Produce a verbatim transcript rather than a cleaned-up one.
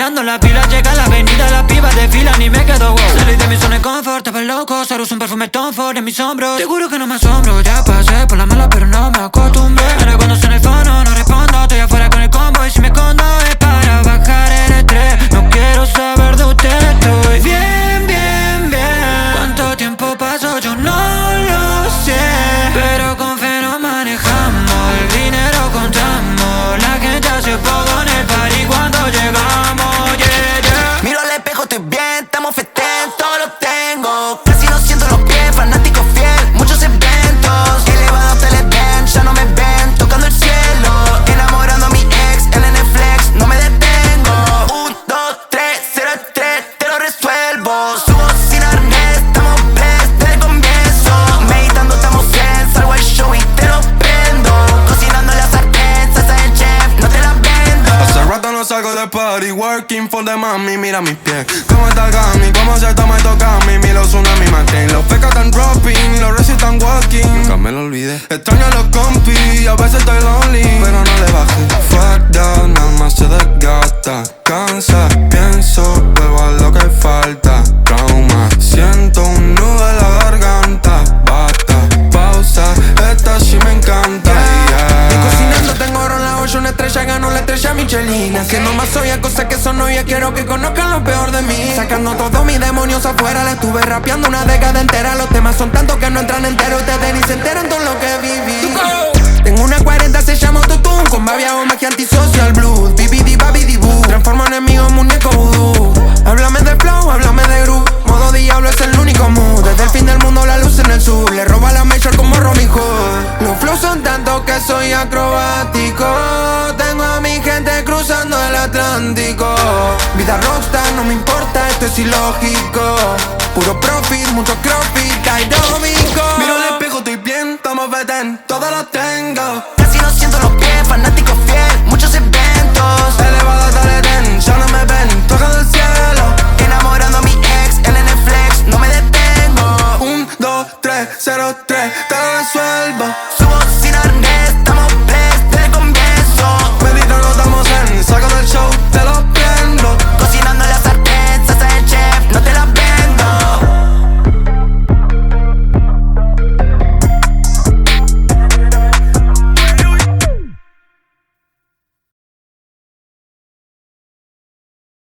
bailando la pila. Llega a la avenida, la piba desfilan y me quedo wow. Salí de mi zona de confort, estaba loco. Cero uso un perfume Tom Ford en mis hombros. Seguro que no me asombro, ya pasé por la mala pero no me acostumbré. Ahora cuando suena el fono no respondo. Estoy afuera con el combo y si me escondo es para bajar el estrés. No quiero saber de usted, estoy bien, bien, bien. ¿Cuánto tiempo pasó? Yo no lo sé, pero con fe no manejamos. El dinero contamos, la gente hace poco en el party cuando llegamos, yeah, yeah. Miro al espejo, estoy bien, estamos festén, todo lo tengo. Casi no siento los pies, fanático fiel, muchos eventos. Elevados televen, ya no me ven, tocando el cielo. Enamorando a mi ex, el Netflix, no me detengo. Un, dos, tres, cero, tres, te lo resuelvo. Subo sin arnés, estamos blessed desde el comienzo. Meditando estamos zen, salgo al show y te lo prendo. Cocinando la sartén, salsa del chef, no te la vendo. Hace rato no salgo de party, working for the mami, mira mis pies. Cómo está el gami, cómo se toma y toca a mí, mi los tsunami mantienen. Los pecas tan dropping, los reyes tan walking. Nunca me lo olvidé. Extraño a los compis, a veces estoy lonely, pero no le bajé. Fuck that, nada más se desgasta. Cansa, pienso, vuelvo a lo que falta. Trauma, siento un nudo en la garganta. Basta, pausa, esta sí me encanta, yeah. Y cocinando tengo oro en la olla, una estrella ganó la estrella Michelin. Haciendo más soya, cosas que son novias, quiero que conozcan lo peor de mí. Sacando todos mis demonios afuera, le estuve rapeando una década entera. Los temas son tantos que no entran enteros, ustedes ni se enteran todo lo que viví. Tengo una cuarenta, se llama Tutun, con babia o magia antisocial blues. Bibidi babidi boo, transformo enemigo en muñeco vudú. Háblame de flow, háblame de groove. Modo diablo es el único mood. Desde el fin del mundo la luz en el sur. Le roba la major como Robin Hood. Los flows son tantos que soy acrobático. Tengo a mi gente cruzando el Atlántico. Vida rockstar, no me importa, esto es ilógico. Puro profit, mucho profit, aeróbico. Miro al espejo, estoy bien, estamos feten, todo lo tengo. Casi no siento los pies, fanático fiel, muchos eventos. Elevado teleten, ya no me ven, tocando el cielo. Enamorando a mi ex, el Netflix, no me detengo. Un, dos, tres, cero, tres, te lo resuelvo. Subo sin arnés.